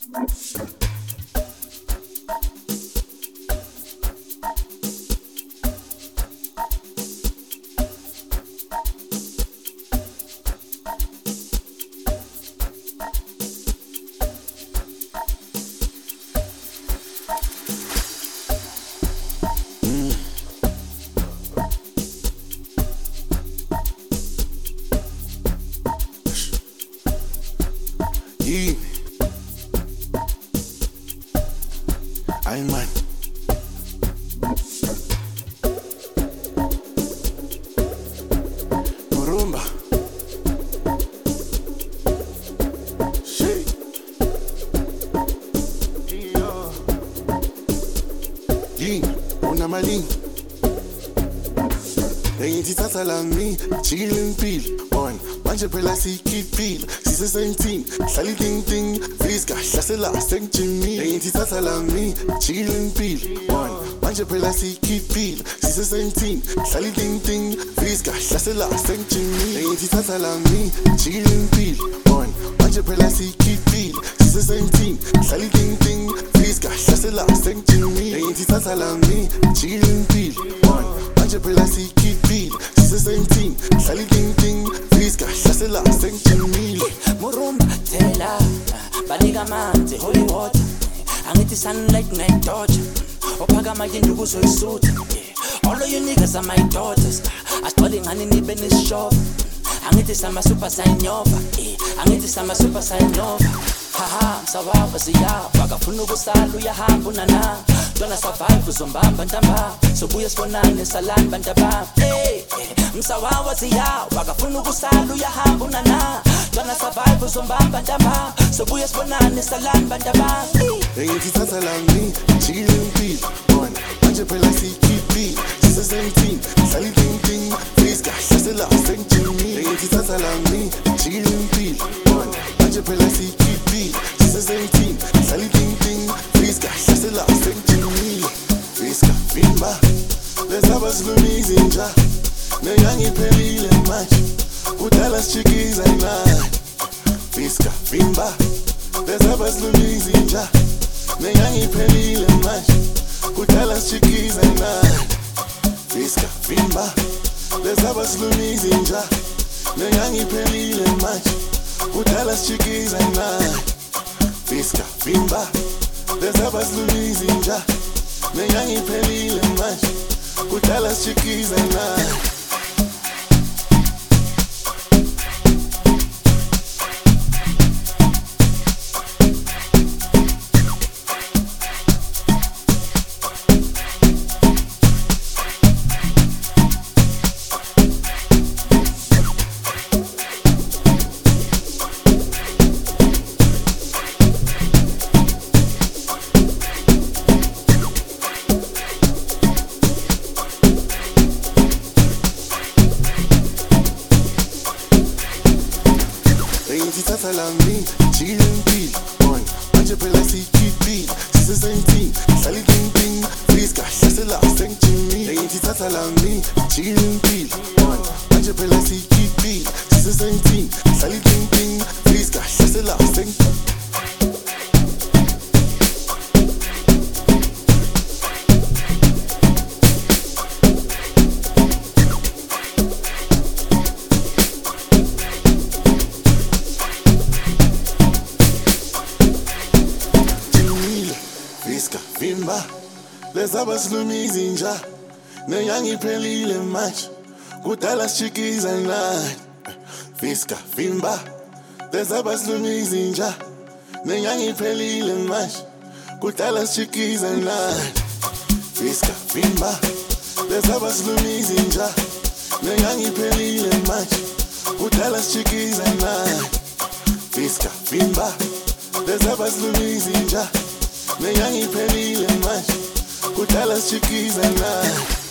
Yeah. Ein Mann. Murumba. Shit. Yeah. Una malin. Ngithithatha lami chilling pill on manje phela sikiphila sise-17 hlala iting Fiska hlasela sengijimile ngithithatha lami chilling pill on manje phela sikiphila sise-17 hlala iting Fiska hlasela sengijimile ngithithatha lami chilling pill on manje phela sikiphila sise-17 hlala iting Fiska hlasela sengijimile ngithithatha lami chilling pill on manje phela sikiphila sise-17 hlala iting Fiska hlasela sengijimile Murumba tela balika amanzi holy water angithi sunlight night torture ophakama yinduku uzoyisutha all of you niggas are my daughters asicole ngani nibe nesishova angithi sama super sainyova angithi sama super sainyova haha msawaba siyaba akafuna ukusala uyahamba unana Dona survive uzombamba ntamba sobuye sibonane salani bantaba msawawa siyawa akafuna ukusala uyahamba unana Dona survive uzombamba ntamba sobuye sibonane salani bantaba ngithithatha lami chilling pill on manje phela sikiphila sise-17 hlala iting Fiska hlasela sengijimile ngithithatha lami chilling pill on manje phela sikiphila sise-17 hlala iting Fiska hlasela sengijimile Fiska vimba lezaba silumisa inja nengangiphelile manje kudala sichikiza imali Fiska vimba lezaba silumisa inja nengangiphelile manje kudala sichikiza imali Fiska vimba lezaba silumisa inja nengangiphelile manje kudala sichikiza imali Fiska vimba lezaba silumisa inja nengangiphelile manje kudala sichikiza imali ngithithatha lami chilling pill on manje phela sikiphila sise-17 hlala iting Fiska hlasela sengijimile ngithithatha lami chilling pill on manje phela sikiphila sise-17 hlala iting Fiska hlasela sengijimile Fiska vimba lezaba silumisa inja nengangiphelile manje kudala sichikiza imali Fiska vimba lezaba silumisa inja nengangiphelile manje kudala sichikiza imali Fiska vimba lezaba silumisa inja nengangiphelile manje kudala sichikiza imali Fiska vimba lezaba silumisa inja nengangiphelile manje kudala sichikiza imali